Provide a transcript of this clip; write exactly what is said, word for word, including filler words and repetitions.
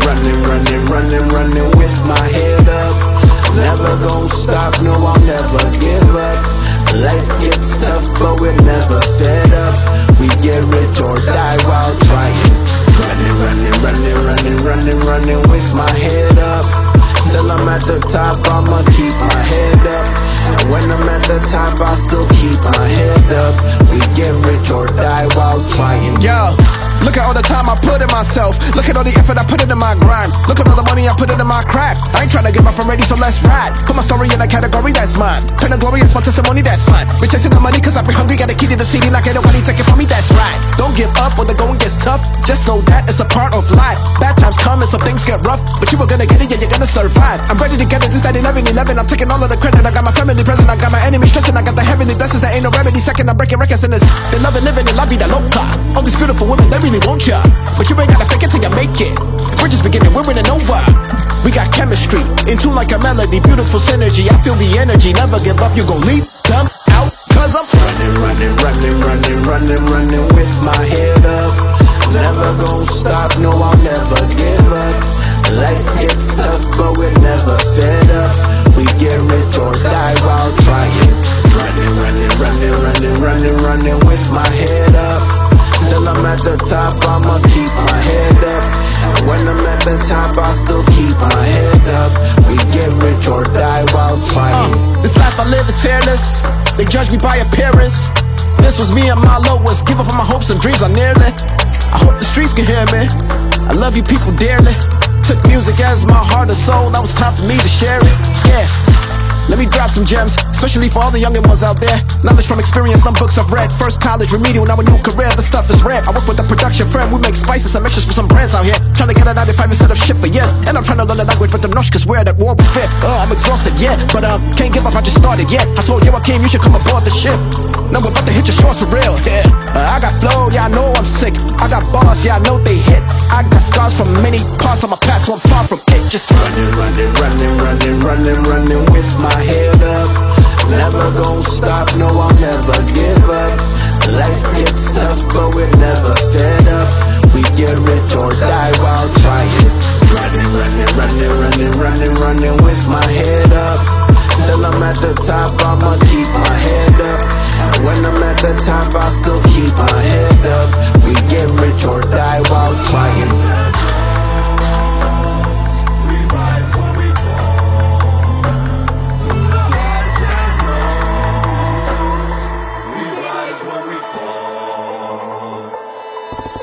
running, running, running, running with my head up. Never gon' stop, no, I'll never give up. Life gets tough, but we're never fed up. We get rich or die while trying. Running, running, running, running, running, running with my head up. Till I'm at the top, I'ma keep my head up. And when I'm at the top, I still keep my head up. We get rich or die while trying. Yo, look at all the time I put in myself. Look at all the effort I put into my grind. Look at all the money I put into my craft. I ain't tryna give up, I'm ready, so let's ride. Put my story in a category that's mine. Turn the glorious my testimony, that's fine. Been chasing the money cause I've been hungry. Got a key to the city, not get nobody take it from me, that's right. Don't give up when the going gets tough. Just know that it's a part of life. Bad times come and some things get rough, but you are gonna get it, yeah, you're gonna survive. I'm ready to get it, this that eleven eleven. I'm taking all of the credit. I got my family present, I got my enemies stressing. I got the heavenly blessings, there ain't no remedy. Second, I'm breaking records in this. They love it, living in la vida loca. All these beautiful women, they really want ya, but you ain't gotta fake it till you make it. We're just beginning, we're winning over. We got chemistry, in tune like a melody. Beautiful synergy, I feel the energy. Never give up, you gon' leave them out, cause I'm running, running, running, running, running, running with my head up. Never gon' stop, no, I'll never give up. Life gets tough, but we're never fed up. We get rich or die while trying. Running, running, running, running, running, running with my head up. Till I'm at the top, I'ma keep my head up. And when I'm at the top, I still keep my head up. We get rich or die while trying. uh, This life I live is fearless. They judge me by appearance. This was me at my lowest. Give up on my hopes and dreams, I nearly. I hope the streets can hear me. I love you people dearly. Took music as my heart and soul. Now it's time for me to share it. Yeah, let me drop some gems, especially for all the youngin' ones out there. Knowledge from experience, some books I've read. First college, remedial, now a new career. The stuff is rare. I work with a production firm. We make spices and mixtures for some brands out here. Trying to get a ninety-five instead of shit for years. And I'm trying to learn the language with the nosh, cause we're that war we fit. Uh, I'm exhausted, yeah, but um, can't give up, I just started, yeah. I told you I came, you should come aboard the ship. Now we're about to hit your shores for real, yeah. uh, I got flow, yeah, I know I'm sick. I got bars, yeah, I know they hit. I got scars from many parts of my past, so I'm far from it. Just running, running, running, running, running, running with my head up. Never gon' stop, no, I'll never give up. Life gets tough, but we're never fed up. We get rich or die while trying. Running, running, running, running, running, running with my head up. Till I'm at the top, I'ma keep my head up. And when I'm at the top, I still keep my head up. We get rich or die while trying. When we fall.